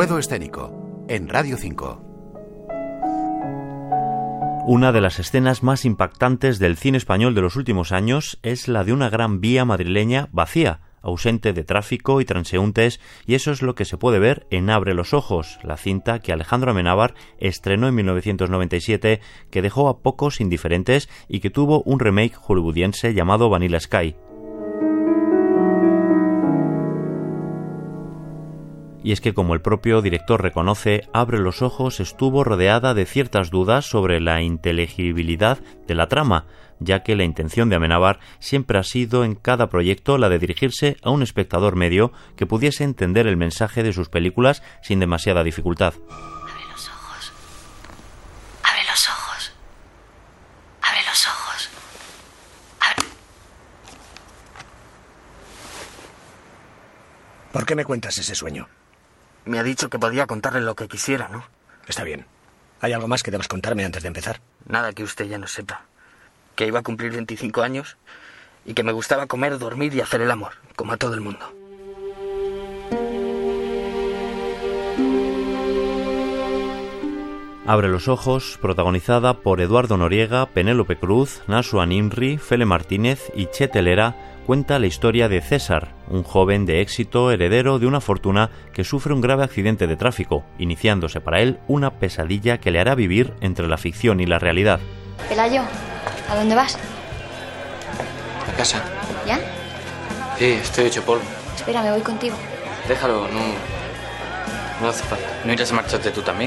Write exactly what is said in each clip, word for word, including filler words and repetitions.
Ruedo escénico, en Radio cinco. Una de las escenas más impactantes del cine español de los últimos años es la de una gran vía madrileña vacía, ausente de tráfico y transeúntes, y eso es lo que se puede ver en Abre los ojos, la cinta que Alejandro Amenábar estrenó en mil novecientos noventa y siete, que dejó a pocos indiferentes y que tuvo un remake hollywoodiense llamado Vanilla Sky. Y es que, como el propio director reconoce, Abre los ojos estuvo rodeada de ciertas dudas sobre la inteligibilidad de la trama, ya que la intención de Amenábar siempre ha sido en cada proyecto la de dirigirse a un espectador medio que pudiese entender el mensaje de sus películas sin demasiada dificultad. Abre los ojos. Abre los ojos. Abre los ojos. Abre... ¿Por qué me cuentas ese sueño? Me ha dicho que podía contarle lo que quisiera, ¿no? Está bien. ¿Hay algo más que debas contarme antes de empezar? Nada que usted ya no sepa. Que iba a cumplir veinticinco años y que me gustaba comer, dormir y hacer el amor, como a todo el mundo. Abre los ojos, protagonizada por Eduardo Noriega, Penélope Cruz, Nashua Nimri, Fele Martínez y Che Telera, cuenta la historia de César, un joven de éxito heredero de una fortuna que sufre un grave accidente de tráfico, iniciándose para él una pesadilla que le hará vivir entre la ficción y la realidad. Pelayo, ¿a dónde vas? A casa. ¿Ya? Sí, estoy hecho polvo. Espera, me voy contigo. Déjalo, no... No hace falta. No irás a marcharte tú también.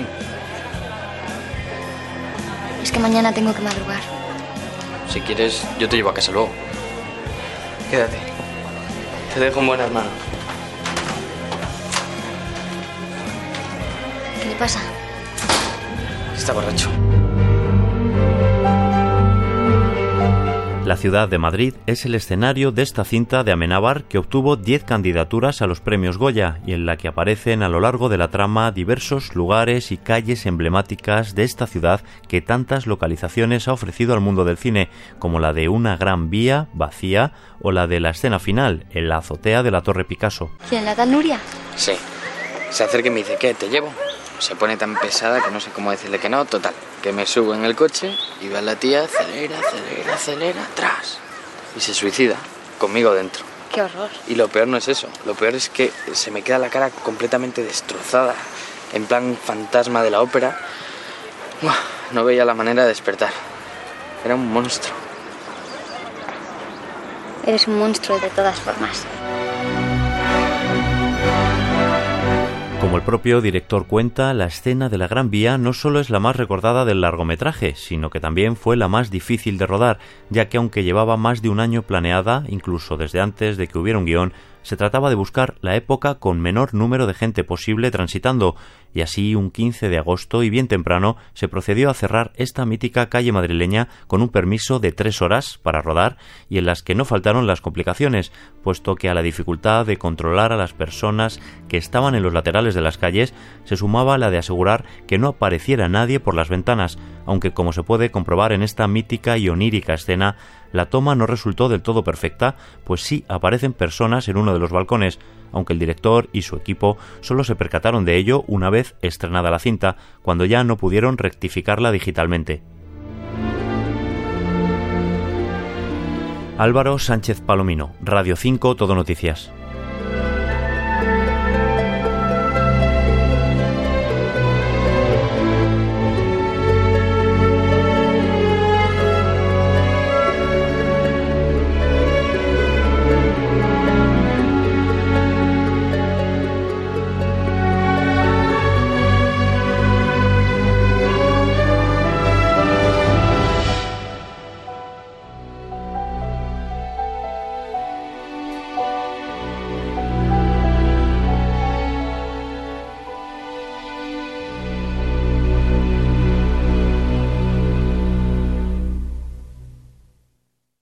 Es que mañana tengo que madrugar. Si quieres, yo te llevo a casa luego. Quédate. Te dejo un buen hermano. ¿Qué le pasa? Está borracho. La ciudad de Madrid es el escenario de esta cinta de Amenábar, que obtuvo diez candidaturas a los premios Goya y en la que aparecen a lo largo de la trama diversos lugares y calles emblemáticas de esta ciudad que tantas localizaciones ha ofrecido al mundo del cine, como la de una gran vía vacía o la de la escena final, en la azotea de la Torre Picasso. ¿Quién, la tal Nuria? Sí. Se acerca y me dice, ¿qué? ¿Te llevo? Se pone tan pesada que no sé cómo decirle que no. Total, que me subo en el coche y veo a la tía, acelera, acelera, acelera, atrás. Y se suicida, conmigo dentro. ¡Qué horror! Y lo peor no es eso. Lo peor es que se me queda la cara completamente destrozada. En plan fantasma de la ópera. Uf, no veía la manera de despertar. Era un monstruo. Eres un monstruo de todas formas. Como el propio director cuenta, la escena de la Gran Vía no solo es la más recordada del largometraje, sino que también fue la más difícil de rodar, ya que aunque llevaba más de un año planeada, incluso desde antes de que hubiera un guión, se trataba de buscar la época con menor número de gente posible transitando, y así un quince de agosto y bien temprano se procedió a cerrar esta mítica calle madrileña con un permiso de tres horas para rodar y en las que no faltaron las complicaciones, puesto que a la dificultad de controlar a las personas que estaban en los laterales de las calles se sumaba la de asegurar que no apareciera nadie por las ventanas, aunque como se puede comprobar en esta mítica y onírica escena, la toma no resultó del todo perfecta, pues sí aparecen personas en uno de los balcones, aunque el director y su equipo solo se percataron de ello una vez estrenada la cinta, cuando ya no pudieron rectificarla digitalmente. Álvaro Sánchez Palomino, Radio cinco Todo Noticias.